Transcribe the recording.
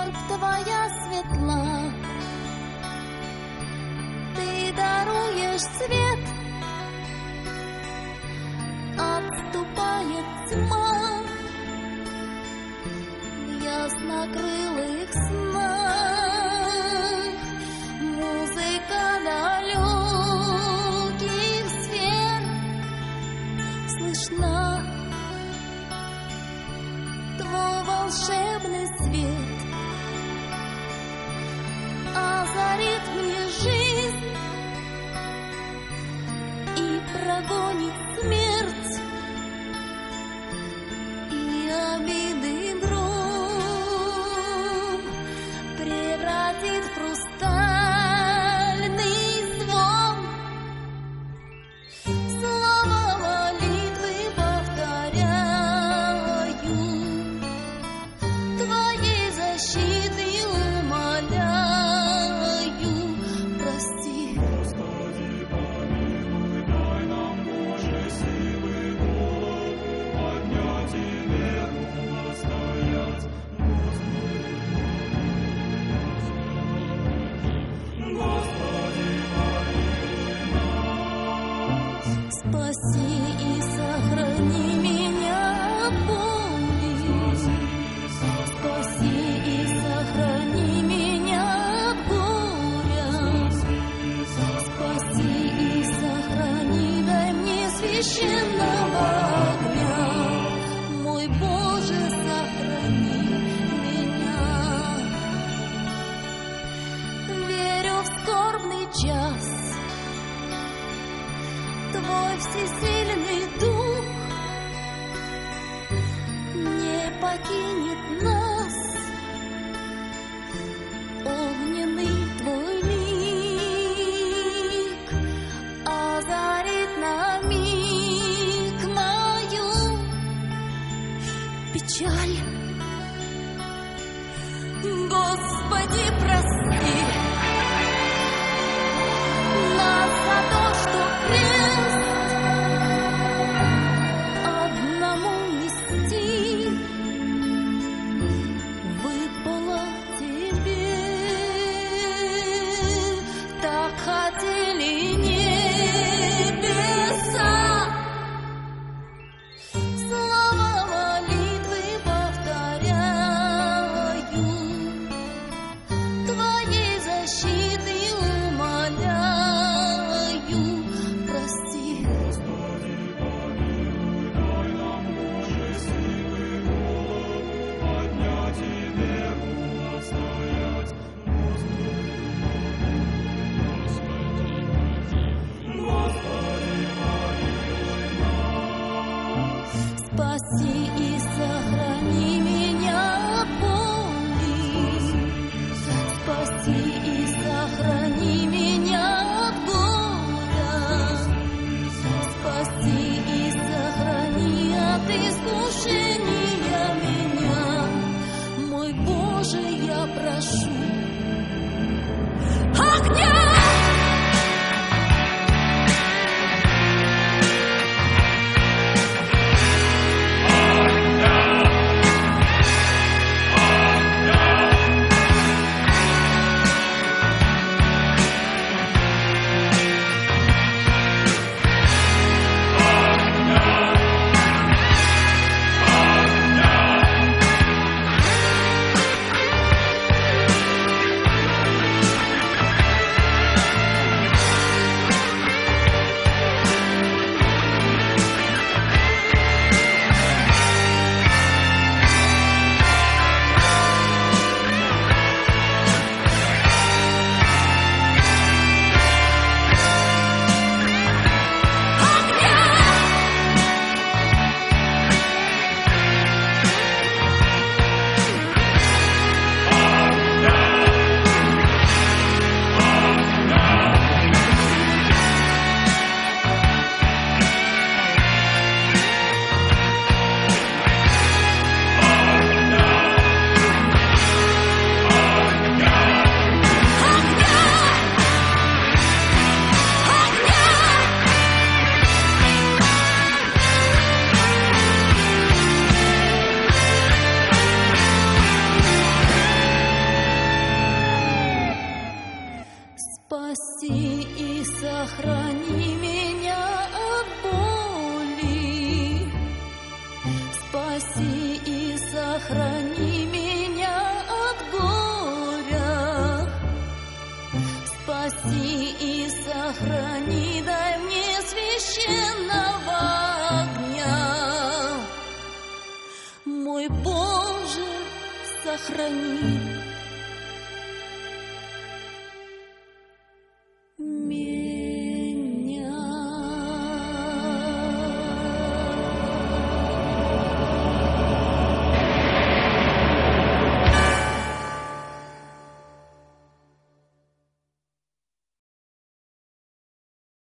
скорбь твоя светла, ты даруешь свет, отступает тьма в яснокрылых снах. Музыка далеких сфер слышна, твой волшебный свет озарит мне жизнь и прогонит смерть и обиды гром, превратит в хрустальный звон. Слова молитвы повторяю, твоей защиты умоляю, прости. Господи, помилуй, дай нам, Боже, силы, голову поднять и веру настоять. Господи, помилуй нас. Спаси и сохрани меня от боли. Спаси и сохрани меня от горя. Спаси и сохрани, дай мне священного огня. Мой Боже, сохрани меня. Верю в скорбный час, твой всесильный дух не покинет нас. Огненный твой лик озарит на миг мою печаль. Господи, прости нас за то, что крест одному нести выпало тебе. Так хотели небеса. Слова молитвы повторяю, храни.